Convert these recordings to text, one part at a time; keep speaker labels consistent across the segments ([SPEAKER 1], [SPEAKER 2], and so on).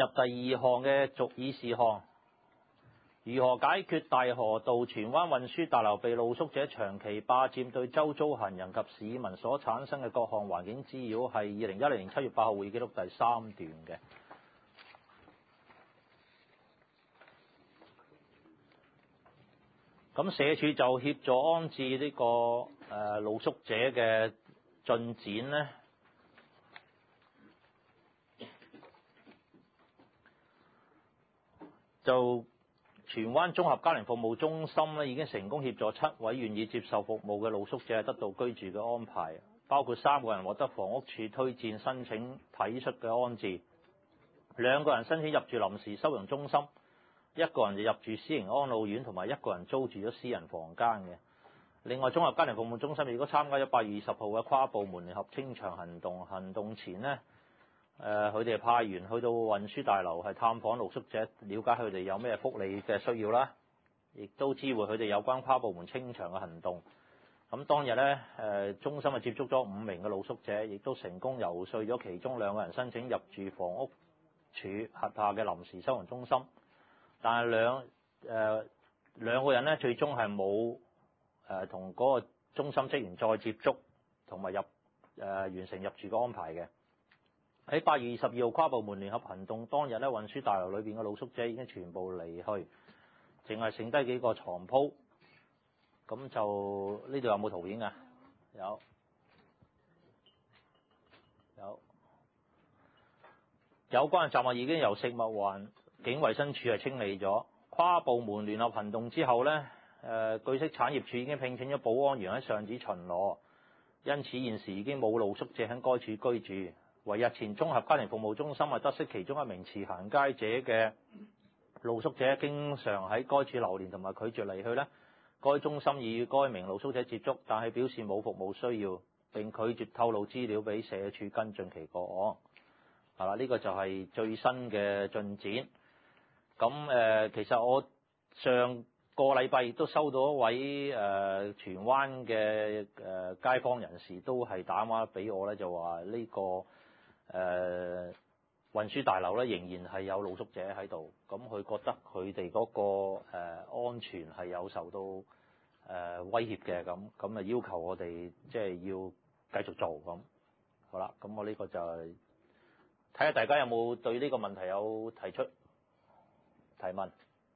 [SPEAKER 1] 入第二項嘅續議事項，如何解決大河道荃灣運輸大樓被露宿者長期霸佔對周遭行人及市民所產生嘅各項環境滋擾，係2010年7月8號會議記錄第3段嘅。咁社署就協助安置呢個露宿者嘅進展呢，就荃灣綜合家庭服務中心咧已經成功協助7位願意接受服務嘅露宿者得到居住嘅安排，包括3個人獲得房屋署推薦申請體恤嘅安置，2個人申請入住臨時收容中心，1個人就入住私營安老院，同埋1個人租住咗私人房間嘅。另外，綜合家庭服務中心亦都參加咗8月20號嘅跨部門聯合清場行動。行動前呢，佢哋派員去到運輸大樓係探訪露宿者，了解佢哋有咩福利嘅需要啦，亦都知會佢哋有關跨部門清場嘅行動。咁當日呢，中心係接觸咗5名嘅露宿者，亦都成功游說咗其中2個人申請入住房屋署轄下嘅臨時收容中心。但係兩個人呢，最終係冇同嗰個中心職員再接觸，同埋完成入住嘅安排嘅。喺8月22號跨部門聯合行動當日呢，運輸大樓裏邊嘅露宿者已經全部離去，淨係剩低幾個床鋪。咁就呢度有冇圖片啊？有關嘅雜物已經由食物環境衛生署係清理咗。跨部門聯合行動之後呢，據悉產業署已經聘請咗保安員喺上址巡邏，因此現時已經冇露宿者喺該處居住。為日前綜合家庭服務中心係得悉其中一名持行街者嘅露宿者經常喺該處流連同埋拒絕離去呢，該中心已與該名露宿者接觸，但係表示冇服務需要，並拒絕透露資料俾社署跟進其個案。係啦，呢個就係最新嘅進展。咁其實我上個禮拜亦都收到一位荃灣嘅街坊人士都係打電話俾我咧，就話呢個運輸大樓咧仍然係有露宿者喺度，咁佢覺得佢哋嗰個安全係有受到威脅嘅，咁啊要求我哋即係要繼續做咁。好啦，咁我呢個就係睇下大家有冇對呢個問題有提出提問，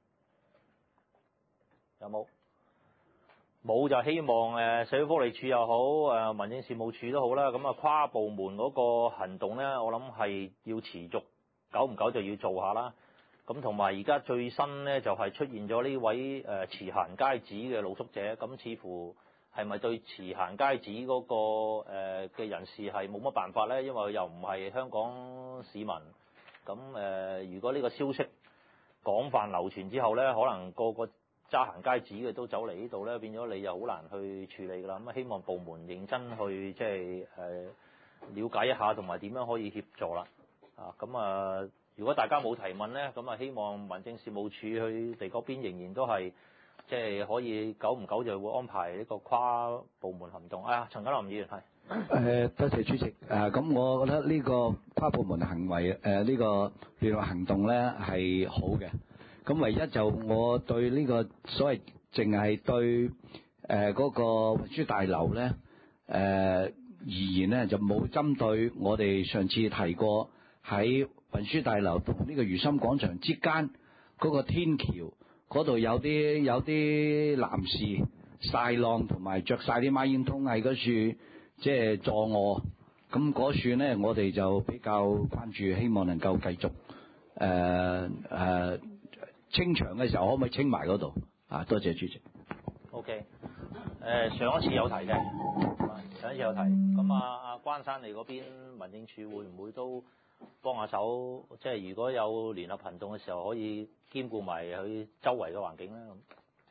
[SPEAKER 1] 有冇？冇就希望社會福利署又好，民政事務處都好啦。咁啊跨部門嗰個行動咧，我諗係要持續，久唔久就要做下啦。咁同埋而家最新咧就係出現咗呢位持行街紙嘅露宿者，咁似乎係咪對持行街紙嗰個嘅人士係冇乜辦法咧？因為佢又唔係香港市民。咁如果呢個消息廣泛流傳之後咧，可能個個揸行街紙嘅都走嚟呢度咧，變咗你又好難去處理㗎啦。咁希望部門認真去即係了解一下，同埋點樣可以協助啦。如果大家冇提問咧，咁希望民政事務處佢哋嗰邊仍然都係即係可以久唔久就會安排呢個跨部門行動。陳家林議員係。
[SPEAKER 2] 多謝主席。咁我覺得呢個跨部門行為呢個聯絡行動咧係好嘅。咁唯一就我對呢個所謂淨係對嗰個運輸大樓咧而言咧，就冇針對我哋上次提過喺運輸大樓同呢個如心廣場之間嗰個天橋嗰度有啲男士曬浪同埋着晒啲孖煙通喺嗰處即係坐臥。咁嗰處咧我哋就比較關注，希望能夠繼續清場嘅時候可唔可以清埋嗰度？多謝主席。
[SPEAKER 1] OK，上一次有提嘅，咁關山你嗰邊民政處會唔會都幫下手？即係如果有聯合行動嘅時候，可以兼顧埋佢周圍嘅環境咧咁。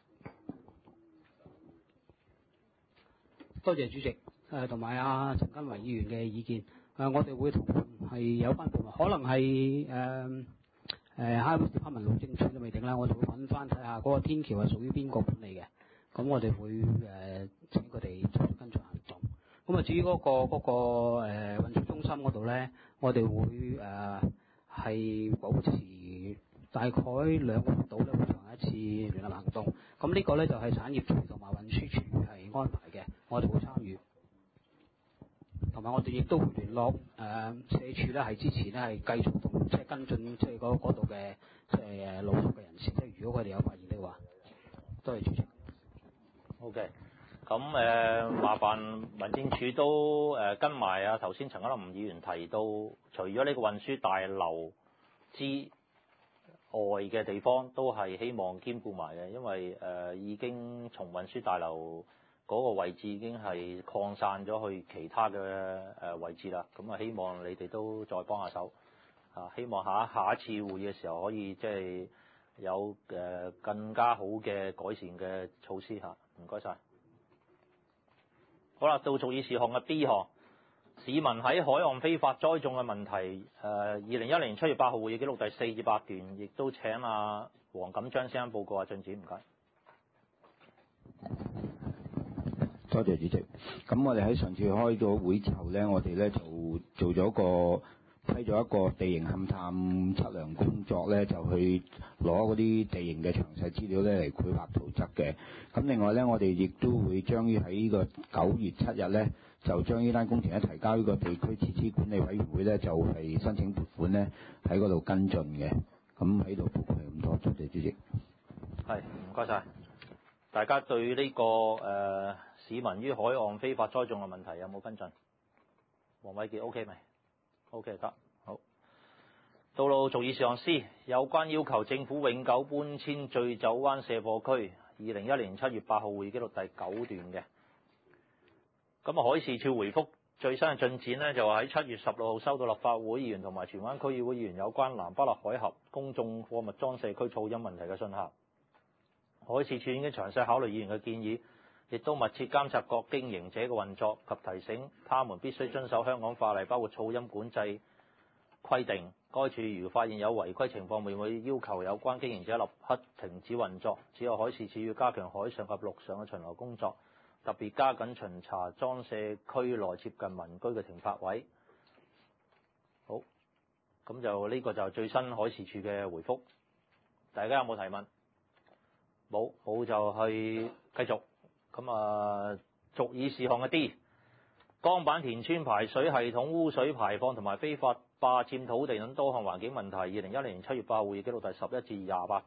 [SPEAKER 3] 多謝主席，同埋陳根維議員嘅意見。我哋會同係有關部門，可能係Highway Department路政署都未定啦，我哋會揾翻睇下嗰個天橋係屬於邊個管理嘅，咁我哋會請佢哋做跟進行動。咁至於嗰個運輸中心嗰度咧，我哋會係保持大概2個月度咧會進行一次聯合行動。咁呢個咧就係產業署同埋運輸署係安排嘅，我哋會參與。同埋我哋亦都會聯絡社署咧，係之前咧係繼續同即係跟進即係嗰度嘅即係露宿嘅人士，即係如果佢哋有發現的話，多謝主席。
[SPEAKER 1] OK， 咁麻煩民政處都跟埋啊頭先陳家林議員提到，除咗呢個運輸大樓之外嘅地方，都係希望兼顧埋嘅，因為已經從運輸大樓嗰個位置已經係擴散咗去其他嘅位置啦，咁啊希望你哋都再幫下手啊！希望下一次會議嘅時候可以即係有更加好嘅改善嘅措施嚇，唔該晒。好啦，到續議事項嘅 B 項，市民喺海岸非法栽種嘅問題，2010年7月8號會議記錄第4至8段，亦都請阿黃錦章先生報告下進展，唔該。
[SPEAKER 2] 多謝主席。咁我哋喺上次開咗會之後咧，我哋咧就做咗批咗一個地形勘探測量工作咧，就去攞嗰啲地形嘅詳細資料咧嚟繪畫圖則嘅。咁另外咧，我哋亦都會將於喺呢個9月7日咧，就將呢單工程咧提交呢個地區設施管理委員會咧，就係申請撥款咧喺嗰度跟進嘅。咁喺度報告係咁多，多謝主席。
[SPEAKER 1] 係，唔該晒。大家對呢個市民於海岸非法栽種嘅問題有冇跟進？黃偉傑 OK 未 ？OK 得，好。道路續議事項 C， 有關要求政府永久搬遷醉酒灣卸貨區，2010年7月8號會議記錄第9段嘅。咁啊，海事處回覆最新嘅進展呢，就話喺7月16號收到立法會議員同埋荃灣區議會議員有關南北立海峽公眾貨物裝卸區噪音問題嘅信函。海事處已經詳細考慮議員嘅建議，亦都密切監察各經營者嘅運作及提醒他們必須遵守香港法例，包括噪音管制規定。該處如發現有違規情況，會要求有關經營者立刻停止運作。此外，海事處要加強海上及陸上嘅巡邏工作，特別加緊巡查裝卸區內接近民居嘅停泊位。好，咁就呢個就係最新海事處嘅回覆。大家有冇提問？冇就去繼續。咁啊，續議事項嘅 D， 江板田村排水系統污水排放同埋非法霸佔土地等多項環境問題，2010年7月8號會議記錄第11至28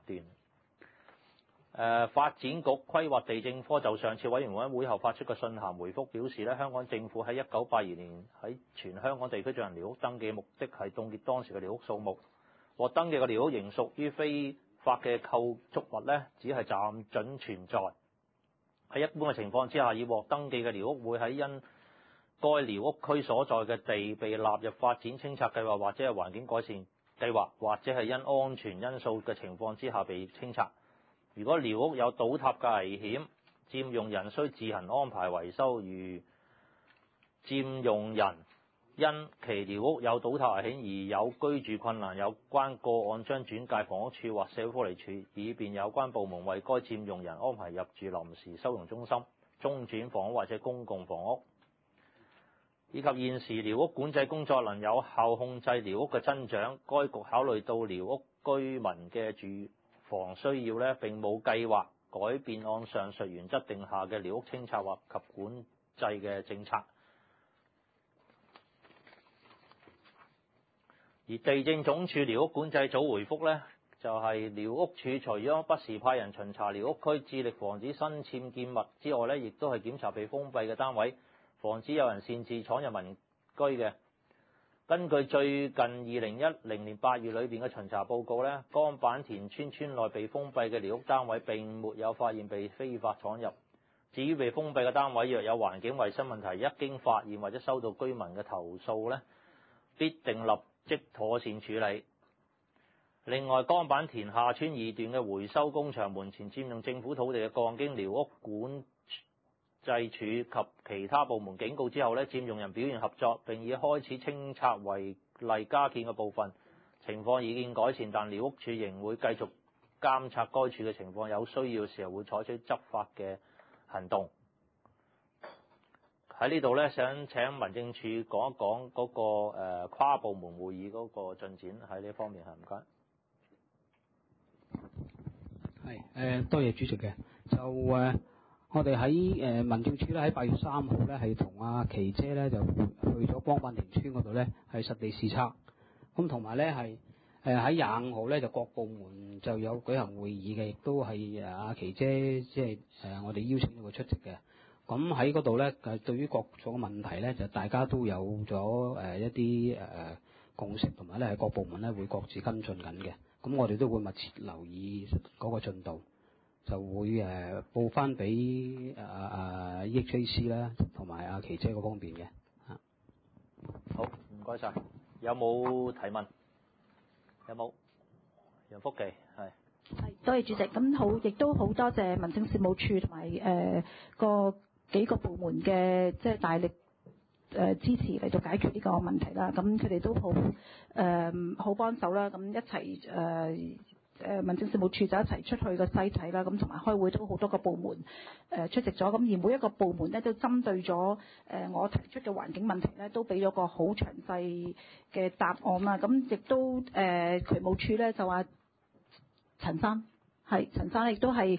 [SPEAKER 1] 段。發展局規劃地政科就上次委員會會後發出嘅信函回覆表示咧，香港政府喺1982年喺全香港地區進行寮屋登記，目的係凍結當時嘅寮屋數目。獲登記嘅寮屋仍屬於非法嘅構築物咧，只係暫准存在。喺一般嘅情況之下，已獲登記嘅寮屋會喺因該寮屋區所在嘅地被納入發展清拆計劃，或者係環境改善計劃，或者係因安全因素嘅情況之下被清拆。如果寮屋有倒塌嘅危險，佔用人需自行安排維修。如佔用人因其寮屋有倒塌危險而有居住困難，有關個案將轉介房屋處或社會福利署，以便有關部門為該佔用人安排入住臨時收容中心、中轉房屋或者公共房屋。以及現時寮屋管制工作能有效控制寮屋嘅增長，該局考慮到寮屋居民嘅住房需要咧，並冇計劃改變按上述原則定下嘅寮屋清拆或及管制嘅政策。而地政總署寮屋管制組回覆呢，就係寮屋處除咗不時派人巡查寮屋區，致力防止新僭建物之外呢，亦都係檢查被封閉嘅單位，防止有人擅自闖入民居嘅。根據最近2010年8月裏邊嘅巡查報告呢，江板田村村內被封閉嘅寮屋單位並沒有發現被非法闖入。至於被封閉嘅單位，若有環境衛生問題，一經發現或者收到居民嘅投訴呢，必定立即妥善處理。另外，江板田下村2段嘅回收工場門前佔用政府土地嘅個案，經寮屋管制處及其他部門警告之後呢，佔用人表現合作，並已開始清拆違例加建嘅部分，情況已見改善，但寮屋處仍會繼續監察該處嘅情況，有需要時候會採取執法嘅行動。 喺呢度咧，想請民政處講一講嗰個跨部門會議嗰個進展喺呢方面係唔該。
[SPEAKER 3] 係多謝主席嘅。就我哋喺民政處咧喺8月3號咧係同阿琪姐咧就去咗光板田村嗰度咧係實地視察，咁同埋咧係喺25號咧就各部門就有舉行會議嘅，亦都係阿琪姐即係我哋邀請咗佢出席嘅。咁喺嗰度咧對於各種問題咧就大家都有咗一啲共識，同埋咧係各部門咧會各自跟進緊嘅。咁我哋都會密切留意嗰個進度。就會報翻俾EHAC 啦，同埋阿琪姐嗰方面嘅嚇。
[SPEAKER 1] 好，唔該晒。有冇提問？有冇？楊福記係。
[SPEAKER 4] 係，多謝主席。咁好，亦都好多謝民政事務處同埋幾個部門嘅即係大力支持嚟到解決呢個問題啦。咁佢哋都好幫手啦。咁一齊民政事務處就一齊出去個西睇啦，咁同埋開會都好多個部門出席咗，咁而每一個部門咧都針對咗我提出嘅環境問題咧，都俾咗個好詳細嘅答案啦。咁亦都渠務處咧就話陳生亦都係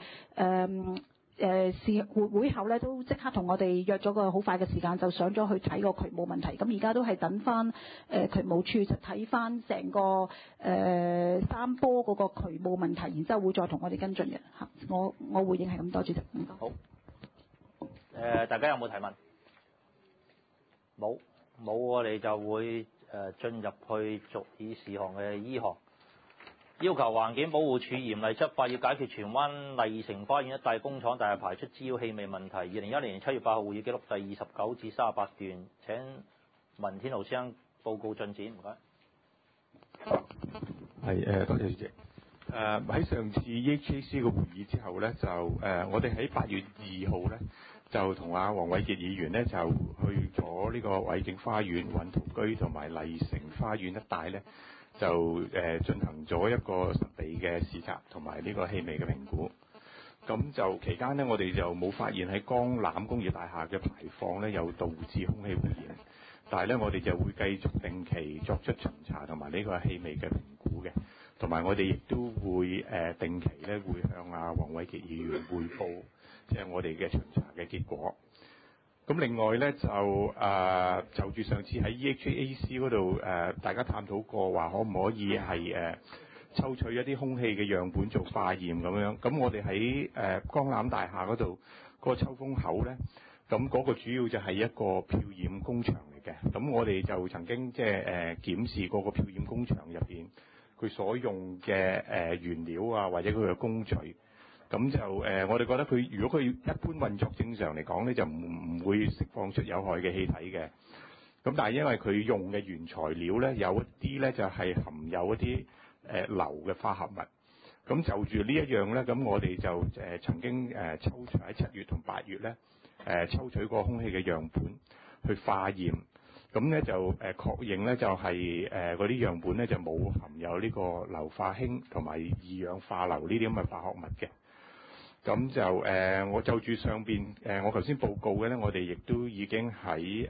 [SPEAKER 4] 會後咧都即刻同我哋約咗個好快嘅時間，就上咗去睇個渠務問題。咁而家都係等翻渠務處就睇翻成個三波嗰個渠務問題，然之後會再同我哋跟進嘅嚇。我回應係咁多，主席。唔該。
[SPEAKER 1] 好。大家有冇提問？冇，我哋就會進入去逐議事項嘅依項。要求環境保護署嚴厲執法，要解決荃灣麗城花園一帶工廠大廈排出滋擾氣味問題。2010年7月8號會議記錄第29至38段，請文天豪先生報告進展，唔該。
[SPEAKER 5] 係多謝主席。喺上次 EHAC 嘅會議之後咧，就我哋喺8月2號咧，就同阿黃偉傑議員咧就去咗呢個偉景花園、運圖居同埋麗城花園一帶咧。就進行咗一個實地嘅視察同埋呢個氣味嘅評估。咁就期間呢，我哋就冇發現喺江南工業大廈嘅排放呢有導致空氣污染，但係呢，我哋就會繼續定期作出巡查同埋呢個氣味嘅評估嘅，同埋我哋亦都會定期呢會向阿黃偉傑議員匯報，即係我哋嘅巡查嘅結果。咁另外咧就住上次喺 EHAC 嗰度大家探討過話，可唔可以係抽取一啲空氣嘅樣本做化驗咁樣？咁我哋喺江南大廈嗰度嗰個抽風口咧，咁嗰個主要就係一個漂染工場嚟嘅。咁我哋就曾經即係檢視過個漂染工場入邊佢所用嘅原料啊，或者佢嘅工序。咁就我哋覺得佢如果佢一般運作正常嚟講咧，就唔會釋放出有害嘅氣體嘅。咁但係因為佢用嘅原材料咧，有一啲咧就係含有一啲硫嘅化合物。咁就住呢一樣咧，咁我哋就曾經抽取喺7月同8月咧抽取過空氣嘅樣本去化驗。咁咧就確認咧就係嗰啲樣本咧就冇含有呢個硫化氫同埋二氧化硫呢啲咁嘅化學物嘅。咁就我就住上邊我頭先報告嘅咧，我哋亦都已經喺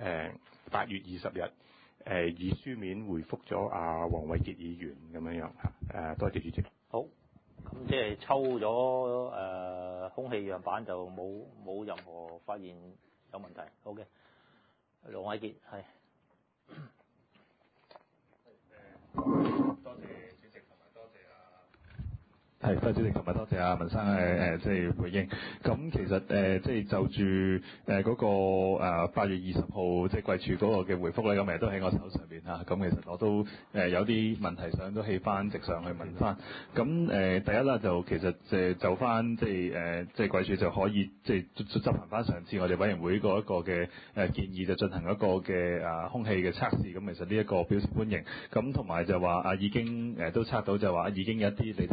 [SPEAKER 5] 8月20日以書面回覆咗阿黃偉傑議員咁樣嚇。多謝主席。
[SPEAKER 1] 好，咁即係抽咗空氣樣板就冇任何發現有問題。好嘅，黃偉傑係。
[SPEAKER 6] 多謝主席同埋多謝係，多謝主席同埋多謝阿文生嘅即係回應。咁其實即係就住嗰個8月20號即係貴署嗰個嘅回覆咧，咁其實都喺我手上邊嚇。咁其實我都有啲問題想都起翻直上去問翻。咁第一啦，就其實就翻即係貴署就可以即係執行翻上次我哋委員會嗰一個嘅建議，就進行一個嘅空氣嘅測試。咁其實呢一個表示歡迎。咁同埋就話已經都測到就話已經有一啲你哋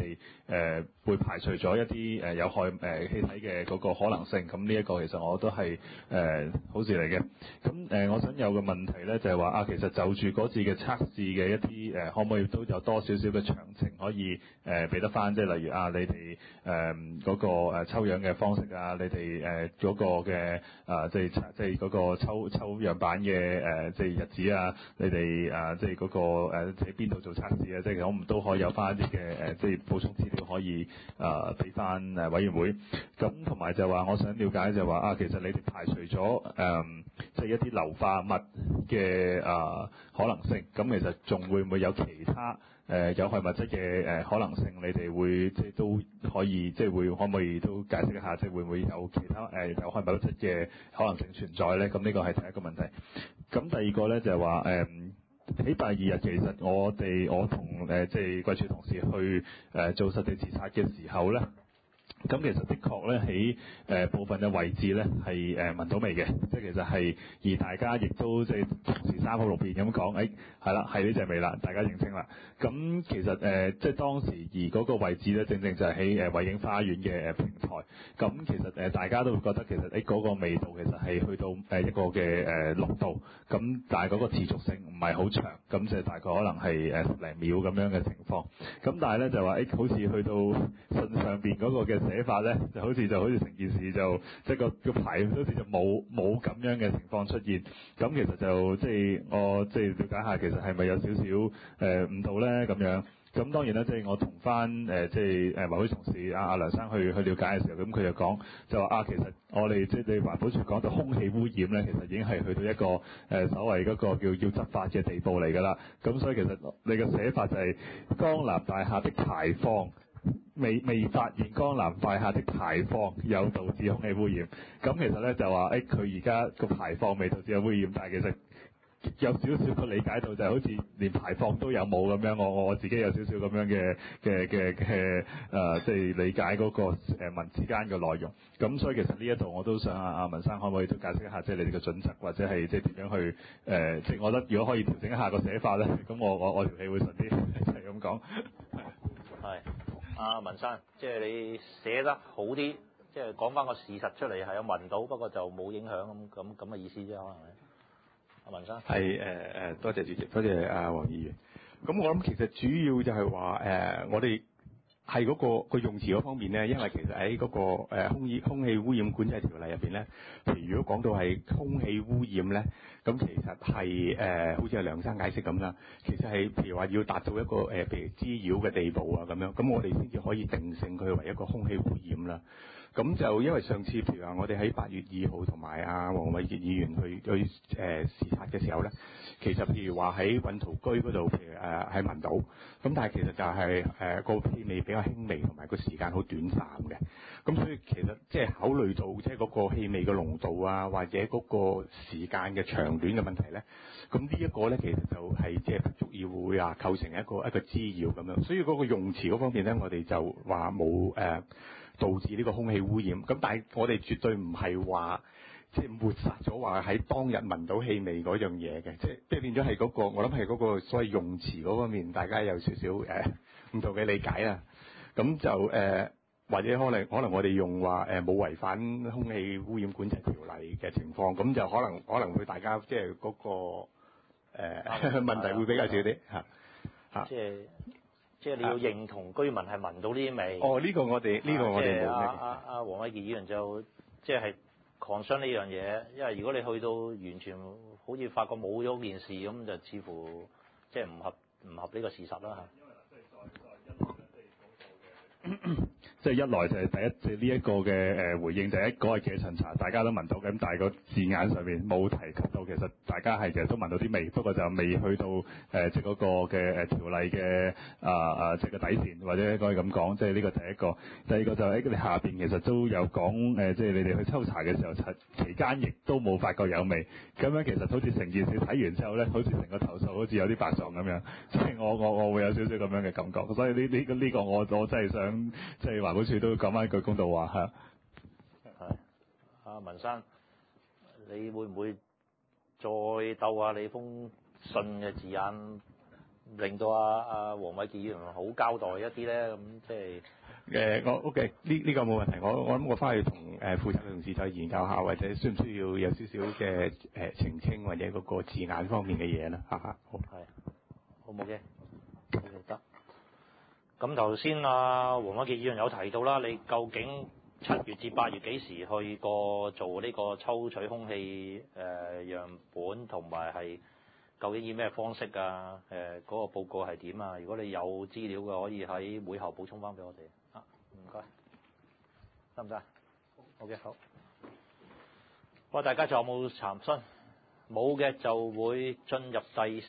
[SPEAKER 6] 會排除咗一啲有害氣體嘅嗰個可能性。咁呢一個其實我都係好事嚟嘅。咁我想有個問題咧，就係話其實就住嗰次嘅測試嘅一啲可唔可以都有多少少嘅詳情可以俾得翻？即係例如你哋嗰個抽樣嘅方式啊，你哋嗰個嘅即係嗰個抽樣板嘅即係日子啊，你哋即係嗰個喺邊度做測試啊？即係可唔都可以有翻一啲嘅即係補充資料可以俾翻委員會。咁同埋就話我想了解就話其實你哋排除咗即係一啲硫化物嘅可能性，咁其實仲會唔會有其他有害物質嘅可能性？你哋會即係都可以即係可唔可以都解釋一下，即係會唔會有其他有害物質嘅可能性存在咧？咁呢個係第一個問題。咁第二個咧就係話喺8月2日，其實我同即係貴署同事去做實地視察嘅時候咧。咁其實的確咧喺部分嘅位置咧係聞到味嘅，即係其實係而大家亦都即係同時3口6面咁講，係啦，係呢隻味啦，大家認清啦。咁其實即係當時而嗰個位置咧，正正就係喺偉景花園嘅平台。咁其實大家都會覺得其實嗰個味道其實係去到一個嘅濃度，咁但係嗰個持續性唔係好長，咁就大概可能係10零秒咁樣嘅情況。咁但係咧就話好似去到信上邊嗰個嘅寫法咧，就好似成件事就即係個牌好似就冇咁樣嘅情況出現。咁其實就即係我即係了解下，其實係咪有少少誤導咧咁樣？咁當然啦，即係我同翻即係環保同事阿梁生去了解嘅時候，咁佢就講就話其實我哋即係你環保署講到空氣污染咧，其實已經係去到一個所謂嗰個叫要執法嘅地步嚟㗎啦。咁所以其實你嘅寫法就係江南大廈的排放。未發現江南大廈的排放有導致空氣污染，咁其實咧就話佢而家個排放未導致有污染，但係其實有少少個理解到就係好似連排放都有冇咁樣，我自己有少少咁樣嘅即係理解嗰個文之間嘅內容。咁所以其實呢一度我都想阿文生可唔可以都解釋一下，即係你哋嘅準則或者係即係點樣去即係我覺得如果可以調整一下個寫法咧，咁我條氣會順啲，就係咁講。
[SPEAKER 1] 係。阿文生，即係你寫得好啲，即係講翻個事實出嚟係有聞到，不過就冇影響咁嘅意思啫，可能係。阿文生。
[SPEAKER 5] 係多謝主席，多謝阿黃議員。咁我諗其實主要就係話我哋係嗰個用詞嗰方面咧，因為其實喺嗰個空氣污染管制條例入邊咧，譬如如果講到係空氣污染咧，咁其實係好似阿梁生解釋咁啦，其實係譬如話要達到一個譬如滋擾嘅地步啊咁樣，咁我哋先至可以定性佢為一個空氣污染啦。咁就因為上次譬如話我哋喺8月2號同埋阿黃偉傑議員去視察嘅時候咧，其實譬如話喺運圖居嗰度，譬如係聞到，咁但係其實就係個氣味比較輕微，同埋個時間好短暫嘅。咁所以其實即係考慮到即係嗰個氣味嘅濃度啊，或者嗰個時間嘅長短嘅問題咧，咁呢一個咧其實就係即係不足以會構成一個滋擾咁樣。所以嗰個用詞嗰方面咧，我哋就話冇導致呢個空氣污染，咁但係我哋絕對唔係話即係抹殺咗話喺當日聞到氣味嗰樣嘢嘅，即係變咗係嗰個我諗係嗰個所謂用詞嗰方面，大家有少少唔同嘅理解啦。咁就或者可能我哋用話冇違反空氣污染管制條例嘅情況，咁就可能會大家即係嗰個問題會比較少啲嚇。
[SPEAKER 1] 即係你要認同居民係聞到呢啲味。
[SPEAKER 5] 哦，呢個我哋冇咩。
[SPEAKER 1] 阿黃偉傑議員就即係 concern 呢樣嘢，因為如果你去到完全好似發覺冇咗件事咁，就似乎即係唔合呢個事實啦嚇。
[SPEAKER 6] 即係一來就係第一，即係呢一個嘅回應，第一個係嘅巡查，大家都聞到嘅，咁但係個字眼上面冇提及到，其實大家係其實都聞到啲味，不過就未去到即係嗰個嘅條例嘅即係個底線，或者可以咁講，即係呢個第一個。第二個就係你下邊其實都有講即係你哋去抽查嘅時候，期間亦都冇發覺有味，咁樣其實好似成件事睇完之後咧，好似成個投訴好似有啲白撞咁樣，即係我會有少少咁樣嘅感覺，所以呢個我真係想即係環保署都講翻一句公道話嚇。
[SPEAKER 1] 係，阿文生，你會唔會再鬥下你封信嘅字眼，令到阿黃偉傑議員好交代一啲咧？咁即係
[SPEAKER 5] 我 OK 呢個冇問題，我諗我翻去同負責嘅同事再研究下，或者需唔需要有少少嘅澄清或者嗰個字眼方面嘅嘢啦，好。
[SPEAKER 1] 係，好冇嘅，得。咁頭先黃偉傑議員有提到啦，你究竟7月至8月幾時去過做呢個抽取空氣樣本，同埋係究竟以咩方式啊？嗰個報告係點啊？如果你有資料嘅，可以喺會後補充翻俾我哋。唔該，得唔得？好嘅，好。大家仲有冇查詢？冇嘅就會進入第